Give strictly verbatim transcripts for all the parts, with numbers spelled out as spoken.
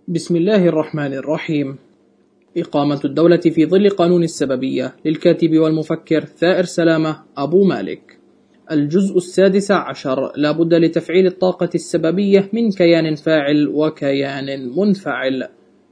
بسم الله الرحمن الرحيم. إقامة الدولة في ظل قانون السببية للكاتب والمفكر ثائر سلامة أبو مالك. الجزء السادس عشر. لا بد لتفعيل الطاقة السببية من كيان فاعل وكيان منفعل.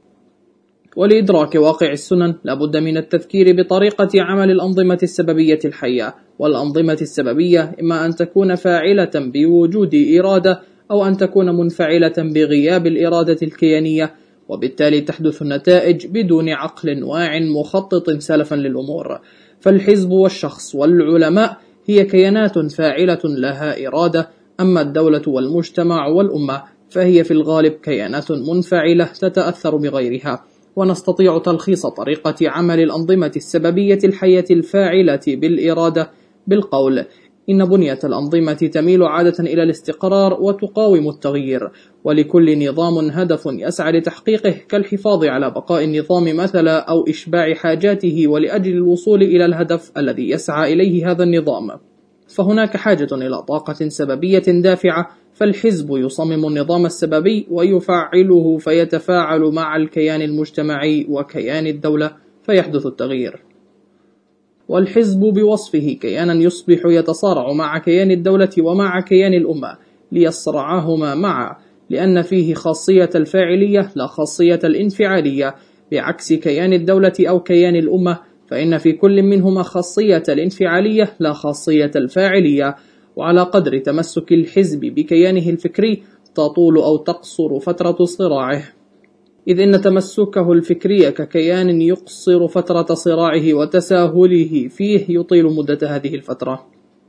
ولإدراك واقع السنن لا بد من التذكير بطريقة عمل الأنظمة السببية الحية. والأنظمة السببية إما أن تكون فاعلة بوجود إرادة أو أن تكون منفعلة بغياب الإرادة الكيانية، وبالتالي تحدث النتائج بدون عقل واع مخطط سلفا للأمور. فالحزب والشخص والعلماء هي كيانات فاعلة لها إرادة، أما الدولة والمجتمع والأمة فهي في الغالب كيانات منفعلة تتأثر بغيرها. ونستطيع تلخيص طريقة عمل الأنظمة السببية الحية الفاعلة بالإرادة بالقول: إن بنية الأنظمة تميل عادة إلى الاستقرار وتقاوم التغيير، ولكل نظام هدف يسعى لتحقيقه، كالحفاظ على بقاء النظام مثلا أو إشباع حاجاته ولأجل الوصول إلى الهدف الذي يسعى إليه هذا النظام. فهناك حاجة إلى طاقة سببية دافعة، فالحزب يصمم النظام السببي ويفعله فيتفاعل مع الكيان المجتمعي وكيان الدولة فيحدث التغيير. والحزب بوصفه كيانا يصبح يتصارع مع كيان الدولة ومع كيان الأمة ليصرعاهما معا، لأن فيه خاصية الفاعلية لا خاصية الانفعالية، بعكس كيان الدولة أو كيان الأمة فإن في كل منهما خاصية الانفعالية لا خاصية الفاعلية. وعلى قدر تمسك الحزب بكيانه الفكري تطول أو تقصر فترة صراعه، إذ إن تمسكه الفكري ككيان يقصر فترة صراعه وتساهله فيه يطيل مدة هذه الفترة.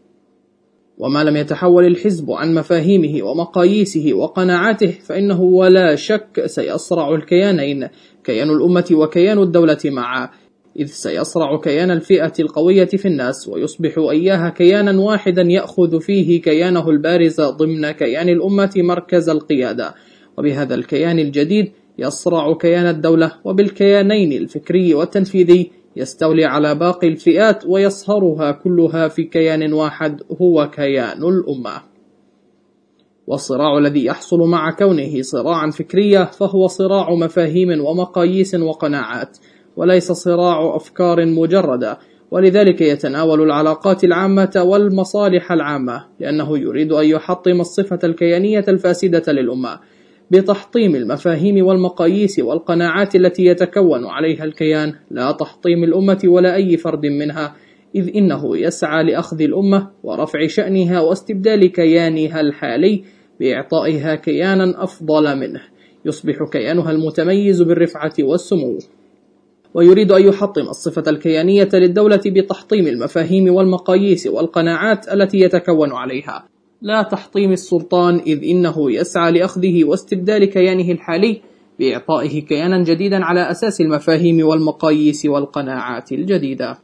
وما لم يتحول الحزب عن مفاهيمه ومقاييسه وقناعاته فإنه ولا شك سيصرع الكيانين، كيان الأمة وكيان الدولة معا، إذ سيصرع كيان الفئة القوية في الناس ويصبح إياها كيانا واحدا يأخذ فيه كيانه البارز ضمن كيان الأمة مركز القيادة. وبهذا الكيان الجديد يصرع كيان الدولة، وبالكيانين الفكري والتنفيذي يستولي على باقي الفئات ويصهرها كلها في كيان واحد هو كيان الأمة. والصراع الذي يحصل مع كونه صراعا فكريا فهو صراع مفاهيم ومقاييس وقناعات، وليس صراع أفكار مجردة، ولذلك يتناول العلاقات العامة والمصالح العامة، لأنه يريد أن يحطم الصفة الكيانية الفاسدة للأمة بتحطيم المفاهيم والمقاييس والقناعات التي يتكون عليها الكيان، لا تحطيم الأمة ولا أي فرد منها، إذ إنه يسعى لأخذ الأمة ورفع شأنها واستبدال كيانها الحالي بإعطائها كيانا أفضل منه يصبح كيانها المتميز بالرفعة والسمو. ويريد أن يحطم الصفة الكيانية للدولة بتحطيم المفاهيم والمقاييس والقناعات التي يتكون عليها، لا تحطيم السلطان، إذ إنه يسعى لأخذه واستبدال كيانه الحالي بإعطائه كيانا جديدا على أساس المفاهيم والمقاييس والقناعات الجديدة.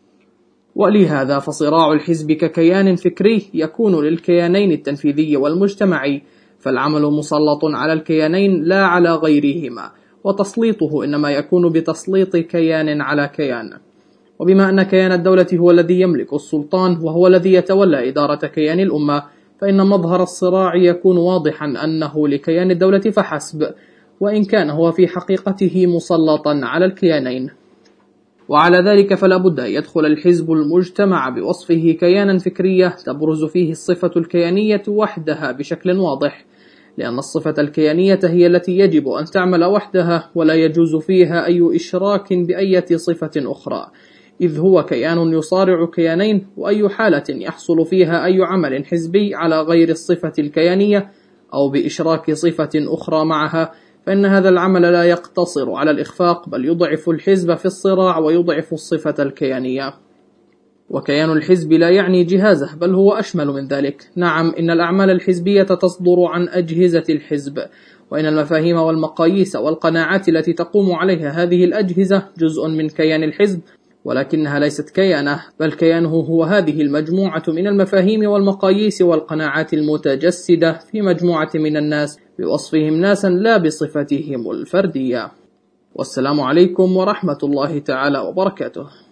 ولهذا فصراع الحزب ككيان فكري يكون للكيانين التنفيذي والمجتمعي، فالعمل مسلط على الكيانين لا على غيرهما، وتسليطه إنما يكون بتسليط كيان على كيان. وبما أن كيان الدولة هو الذي يملك السلطان وهو الذي يتولى إدارة كيان الأمة، فإن مظهر الصراع يكون واضحا أنه لكيان الدولة فحسب، وإن كان هو في حقيقته مسلطا على الكيانين. وعلى ذلك فلا بد أن يدخل الحزب المجتمع بوصفه كيانا فكرية تبرز فيه الصفة الكيانية وحدها بشكل واضح، لأن الصفة الكيانية هي التي يجب أن تعمل وحدها ولا يجوز فيها أي إشراك بأية صفة أخرى، إذ هو كيان يصارع كيانين، وأي حالة يحصل فيها أي عمل حزبي على غير الصفة الكيانية أو بإشراك صفة أخرى معها فإن هذا العمل لا يقتصر على الإخفاق، بل يضعف الحزب في الصراع ويضعف الصفة الكيانية. وكيان الحزب لا يعني جهازه، بل هو أشمل من ذلك. نعم، إن الأعمال الحزبية تصدر عن أجهزة الحزب، وإن المفاهيم والمقاييس والقناعات التي تقوم عليها هذه الأجهزة جزء من كيان الحزب، ولكنها ليست كيانه، بل كيانه هو هذه المجموعة من المفاهيم والمقاييس والقناعات المتجسدة في مجموعة من الناس بوصفهم ناسا لا بصفتهم الفردية. والسلام عليكم ورحمة الله تعالى وبركاته.